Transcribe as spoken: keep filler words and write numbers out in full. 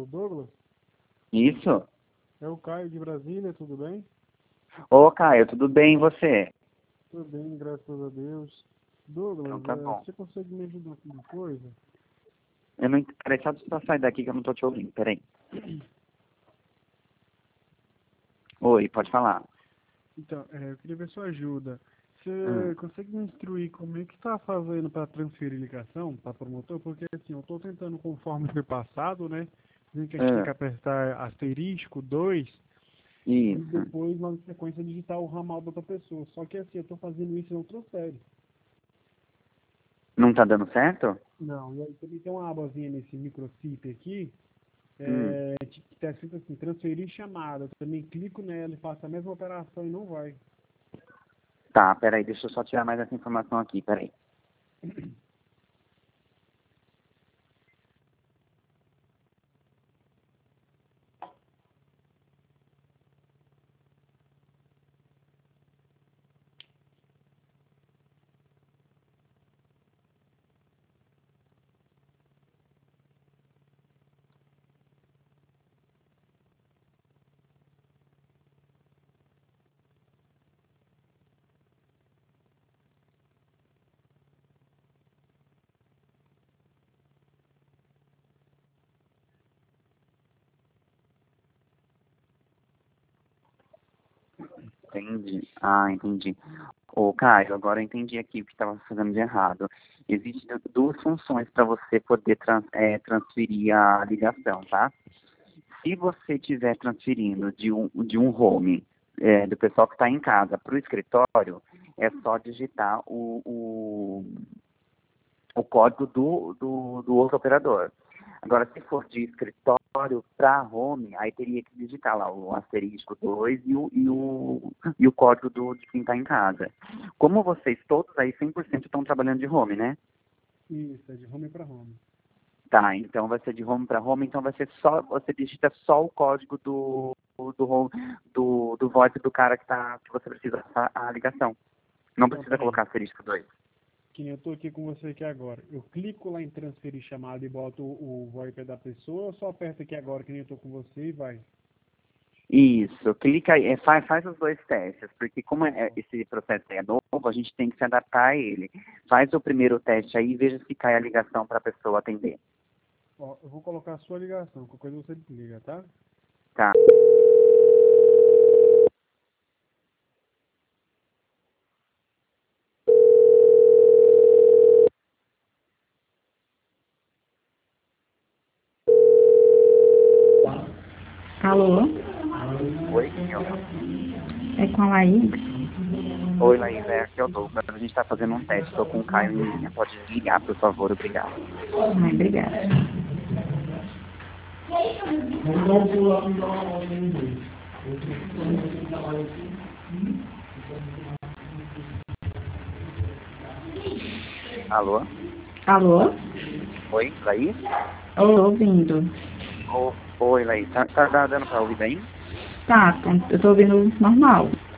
Douglas? Isso. É o Caio de Brasília, tudo bem? Ô, Caio, tudo bem e você? Tudo bem, graças a Deus. Douglas, Então tá é, bom. você consegue me ajudar com uma coisa? Eu não... Peraí, só pra sair daqui que eu não tô te ouvindo, peraí. Oi, pode falar. Então, é, eu queria ver sua ajuda. Hum. Você consegue me instruir como é que está fazendo para transferir ligação para promotor? Porque assim, eu estou tentando conforme foi passado, né? Dizendo que a gente tem Hum. que apertar asterisco dois e Isso. depois, na sequência, digitar o ramal da outra pessoa. Só que assim, eu estou fazendo isso e não transfere. Não tá dando certo? Não, e aí também tem uma abazinha nesse microsite aqui, Hum. é, que está escrito assim, transferir chamada. Eu também clico nela e faço a mesma operação e não vai. Tá, peraí, deixa eu só tirar mais essa informação aqui, peraí. Entendi. Ah, entendi. Ô, Caio, agora eu entendi aqui o que estava fazendo de errado. Existem duas funções para você poder trans, é, transferir a ligação, tá? Se você estiver transferindo de um, de um home, é, do pessoal que está em casa para o escritório, é só digitar o, o, o código do, do, do outro operador. Agora, se for de escritório para home, aí teria que digitar lá o asterisco dois e o, e o, e o código do, de quem está em casa. Como vocês todos aí cem por cento estão trabalhando de home, né? Isso, é de home para home. Tá, então vai ser de home para home, então vai ser só, você digita só o código do, do, home, do, do voice do cara que, tá, que você precisa passar a ligação. Não Então, precisa peraí. colocar asterisco dois. Que nem eu tô aqui com você aqui agora. Eu clico lá em transferir chamada e boto o, o VoIP da pessoa, ou só aperto aqui agora que nem eu tô com você e vai? Isso, clica aí, é, faz, faz os dois testes, porque como é, esse processo é novo, a gente tem que se adaptar a ele. Faz o primeiro teste aí e veja se cai a ligação para a pessoa atender. Ó, eu vou colocar a sua ligação, qualquer coisa você desliga, tá? Tá. Alô? Oi, quem eu? É com a Laís? Oi, Laís, é aqui é o Douglas. A gente está fazendo um teste, estou com o Caio em linha. Pode desligar, por favor, obrigado. Ai, obrigada. Alô? Alô? Oi, Laís? Ô, ouvindo. Ô, oi, Laís. Tá, tá dando para ouvir bem? Tá, eu tô ouvindo normal.